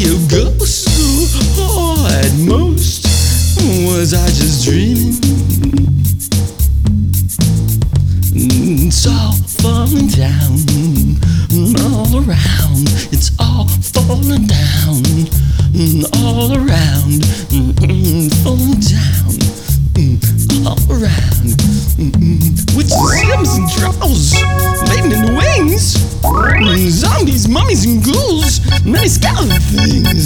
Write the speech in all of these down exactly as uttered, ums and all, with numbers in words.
be a ghost, or at most was I just dreaming? It's all falling down, all around. It's all falling down, all around, falling down, all around. Witches, imps, and trolls, laden in the wings. Zombies, mummies, and ghouls, many skeleton things.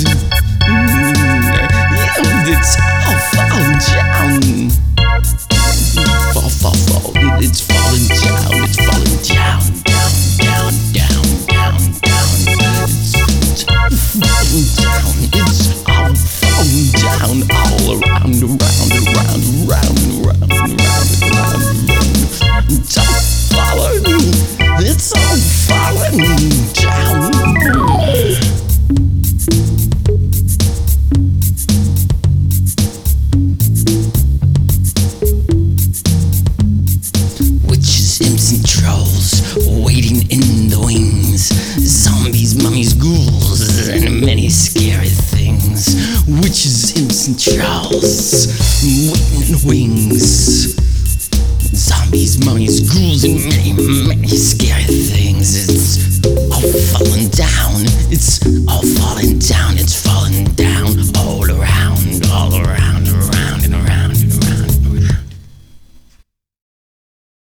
Yeah, it's all falling down. Fall, fall, fall. It's falling down. It's falling down, down, down, down, down, down. It's falling down. It's all falling down, all around, around, around, around, around, around, around, around. It's all falling. It's all falling down. Witches, imps, and trolls waiting in the wings. Zombies, mummies, ghouls, and many scary things. Witches, imps, and trolls waiting in the wings. Zombies, mummies, ghouls, and many, many scary things. It's